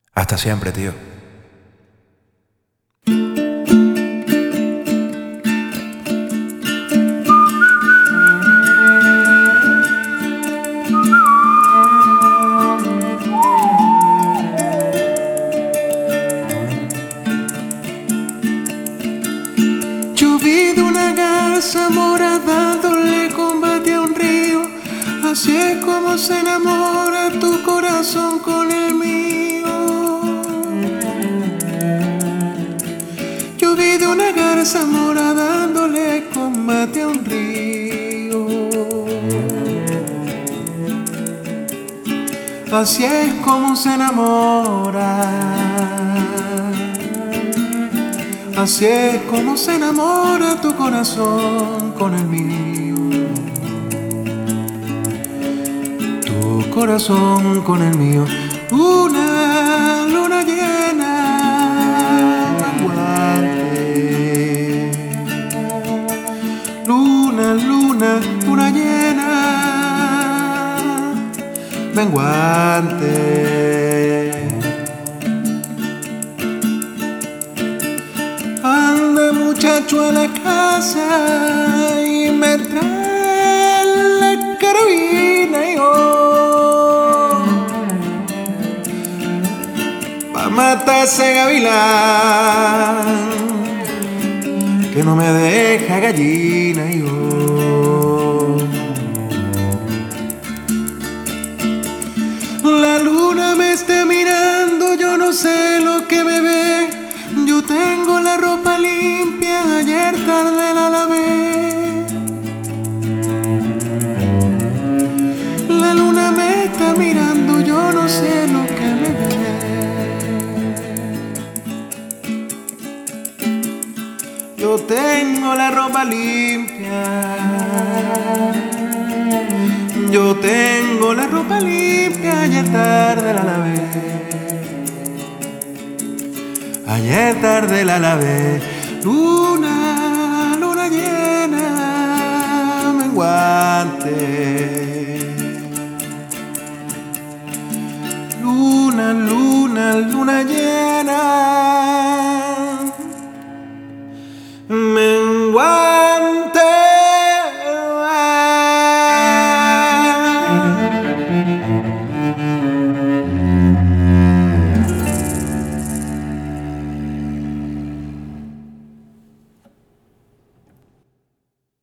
Hasta siempre, tío. Yo vi de una garza mora dándole combate a un río. Así es como se enamora tu corazón con el mío. Yo vi de una garza mora dándole combate a un río. Así es como se enamora. Así es como se enamora tu corazón con el mío. Tu corazón con el mío. Una luna llena menguante. Luna, luna, luna llena menguante. Anda muchacho a la casa y me trae la carabina y yo pa' matar ese gavilán que no me deja gallina y yo. La luna me está mirando, yo no sé lo que me ve. Yo tengo la ropa limpia, ayer tarde la lavé. La luna me está mirando, yo no sé lo que me ve. Yo tengo la ropa limpia. Yo tengo la ropa limpia, ayer tarde la lavé. Ayer tarde la lavé. Luna, luna llena menguante.